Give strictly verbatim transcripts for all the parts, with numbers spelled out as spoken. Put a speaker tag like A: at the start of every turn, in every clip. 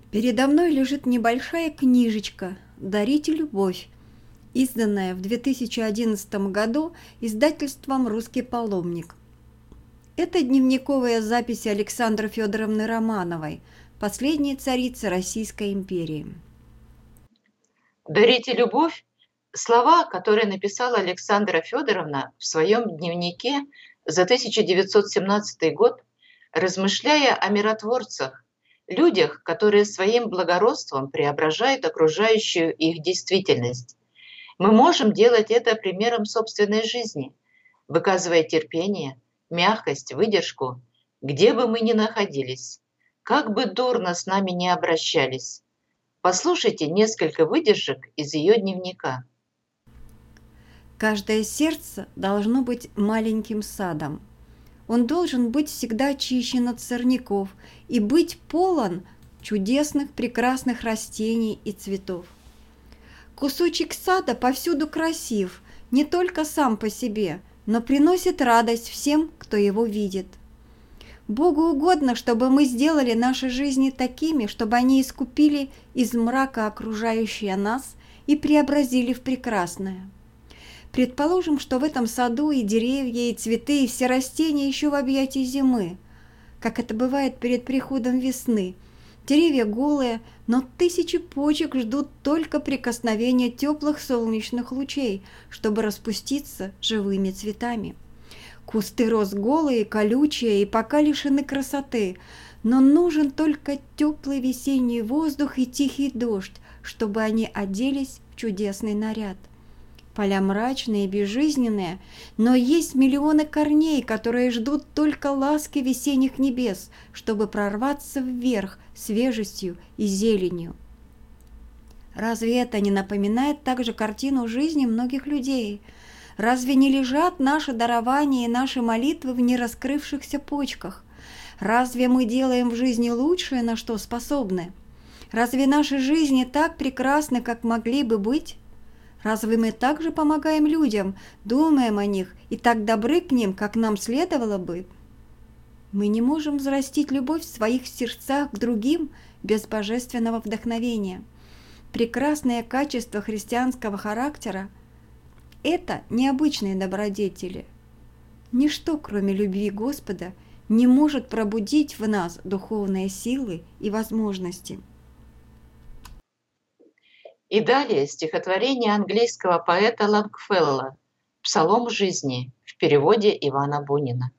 A: Передо мной лежит небольшая книжечка «Дарите любовь», изданная в две тысячи одиннадцатом году издательством «Русский паломник». Это дневниковая запись Александры Федоровны Романовой, последней царицы Российской империи.
B: «Дарите любовь» – слова, которые написала Александра Федоровна в своем дневнике за тысяча девятьсот семнадцатый год, размышляя о миротворцах, людях, которые своим благородством преображают окружающую их действительность. Мы можем делать это примером собственной жизни, выказывая терпение, мягкость, выдержку, где бы мы ни находились, как бы дурно с нами ни обращались. Послушайте несколько выдержек из ее дневника.
A: Каждое сердце должно быть маленьким садом. Он должен быть всегда очищен от сорняков и быть полон чудесных, прекрасных растений и цветов. Кусочек сада повсюду красив, не только сам по себе, но приносит радость всем, кто его видит. Богу угодно, чтобы мы сделали наши жизни такими, чтобы они искупили из мрака окружающее нас и преобразили в прекрасное. Предположим, что в этом саду и деревья, и цветы, и все растения еще в объятии зимы, как это бывает перед приходом весны. Деревья голые, но тысячи почек ждут только прикосновения теплых солнечных лучей, чтобы распуститься живыми цветами. Кусты роз голые, колючие и пока лишены красоты, но нужен только теплый весенний воздух и тихий дождь, чтобы они оделись в чудесный наряд. Поля мрачные и безжизненные, но есть миллионы корней, которые ждут только ласки весенних небес, чтобы прорваться вверх свежестью и зеленью. Разве это не напоминает также картину жизни многих людей? Разве не лежат наши дарования и наши молитвы в нераскрывшихся почках? Разве мы делаем в жизни лучшее, на что способны? Разве наши жизни так прекрасны, как могли бы быть? Разве мы также помогаем людям, думаем о них и так добры к ним, как нам следовало бы? Мы не можем взрастить любовь в своих сердцах к другим без божественного вдохновения. Прекрасные качества христианского характера – это необычные добродетели. Ничто, кроме любви Господа, не может пробудить в нас духовные силы и возможности.
B: И далее стихотворение английского поэта Лонгфелло «Псалом жизни» в переводе Ивана Бунина.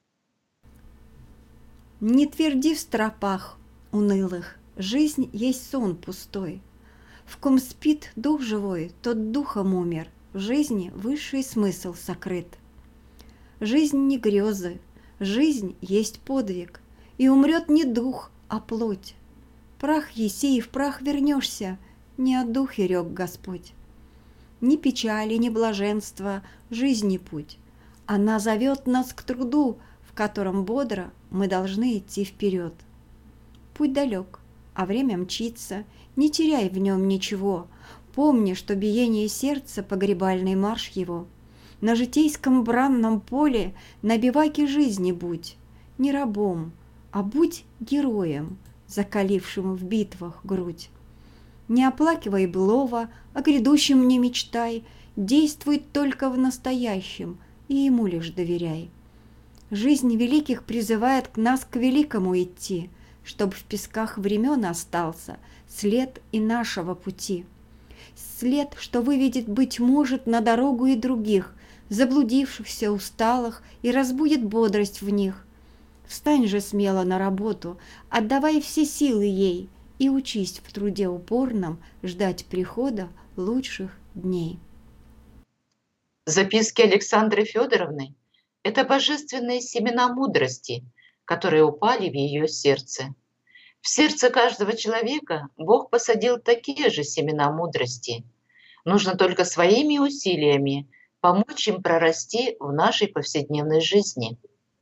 A: Не тверди в стропах унылых, жизнь есть сон пустой. В ком спит дух живой, тот духом умер, в жизни высший смысл сокрыт. Жизнь не грезы, жизнь есть подвиг, и умрет не дух, а плоть. Прах еси и в прах вернешься, не о духе рёк Господь. Ни печали, ни блаженства, жизни путь. Она зовет нас к труду, в котором бодро мы должны идти вперед. Путь далек, а время мчится, не теряй в нем ничего. Помни, что биение сердца — погребальный марш его. На житейском бранном поле на биваке жизни будь, не рабом, а будь героем, закалившим в битвах грудь. Не оплакивай былого, о грядущем не мечтай, действуй только в настоящем и ему лишь доверяй. Жизнь великих призывает к нас к великому идти, чтоб в песках времен остался след и нашего пути. След, что выведет, быть может, на дорогу и других, заблудившихся, усталых, и разбудит бодрость в них. Встань же смело на работу, отдавай все силы ей, и учись в труде упорном ждать прихода лучших дней.
B: Записки Александры Федоровны – это божественные семена мудрости, которые упали в ее сердце. В сердце каждого человека Бог посадил такие же семена мудрости. Нужно только своими усилиями помочь им прорасти в нашей повседневной жизни.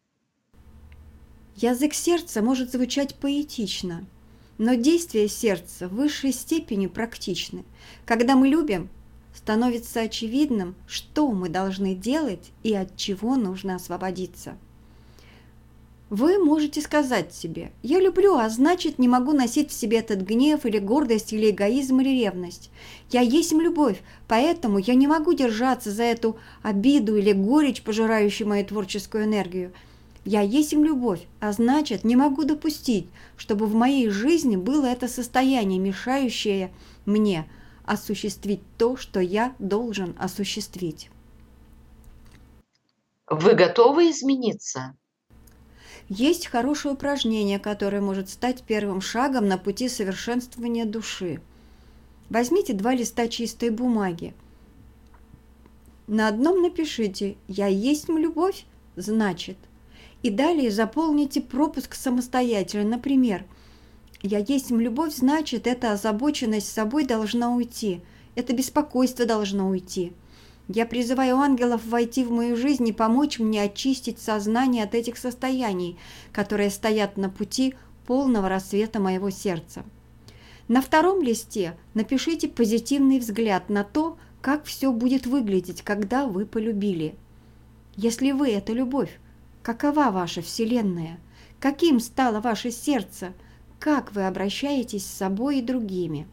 A: Язык сердца может звучать поэтично, но действия сердца в высшей степени практичны. Когда мы любим, становится очевидным, что мы должны делать и от чего нужно освободиться. Вы можете сказать себе: «Я люблю, а значит, не могу носить в себе этот гнев или гордость, или эгоизм, или ревность. Я есть любовь, поэтому я не могу держаться за эту обиду или горечь, пожирающую мою творческую энергию. Я есть любовь, а значит, не могу допустить, чтобы в моей жизни было это состояние, мешающее мне осуществить то, что я должен осуществить».
B: Вы готовы измениться?
A: Есть хорошее упражнение, которое может стать первым шагом на пути совершенствования души. Возьмите два листа чистой бумаги. На одном напишите «Я есть любовь, значит». И далее заполните пропуск самостоятельно. Например, «Я есть любовь, значит, эта озабоченность собой должна уйти, это беспокойство должно уйти. Я призываю ангелов войти в мою жизнь и помочь мне очистить сознание от этих состояний, которые стоят на пути полного рассвета моего сердца». На втором листе напишите позитивный взгляд на то, как все будет выглядеть, когда вы полюбили. Если вы – это любовь, какова ваша Вселенная? Каким стало ваше сердце? Как вы обращаетесь с собой и другими?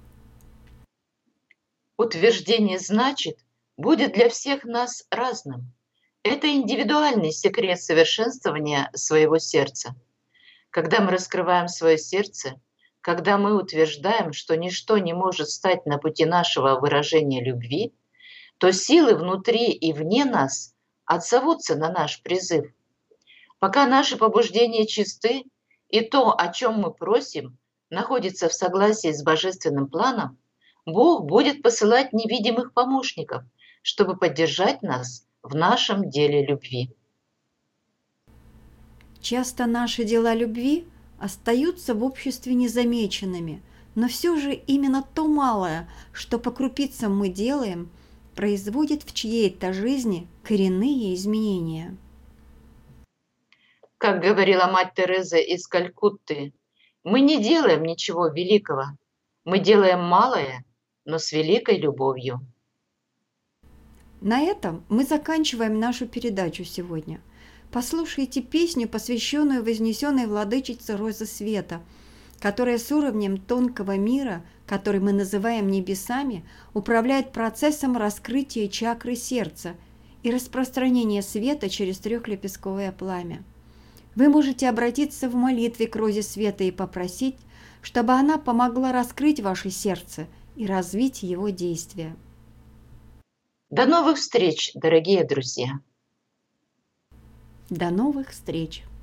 B: Утверждение «значит» будет для всех нас разным. Это индивидуальный секрет совершенствования своего сердца. Когда мы раскрываем свое сердце, когда мы утверждаем, что ничто не может стать на пути нашего выражения любви, то силы внутри и вне нас отзовутся на наш призыв. Пока наши побуждения чисты, и то, о чем мы просим, находится в согласии с божественным планом, Бог будет посылать невидимых помощников, чтобы поддержать нас в нашем деле любви.
A: Часто наши дела любви остаются в обществе незамеченными, но все же именно то малое, что по крупицам мы делаем, производит в чьей-то жизни коренные изменения.
B: Как говорила мать Тереза из Калькутты, мы не делаем ничего великого, мы делаем малое, но с великой любовью.
A: На этом мы заканчиваем нашу передачу сегодня. Послушайте песню, посвященную вознесенной владычице Розы Света, которая с уровнем тонкого мира, который мы называем небесами, управляет процессом раскрытия чакры сердца и распространения света через трехлепестковое пламя. Вы можете обратиться в молитве к Розе Света и попросить, чтобы она помогла раскрыть ваше сердце и развить его действия.
B: До новых встреч, дорогие друзья!
A: До новых встреч!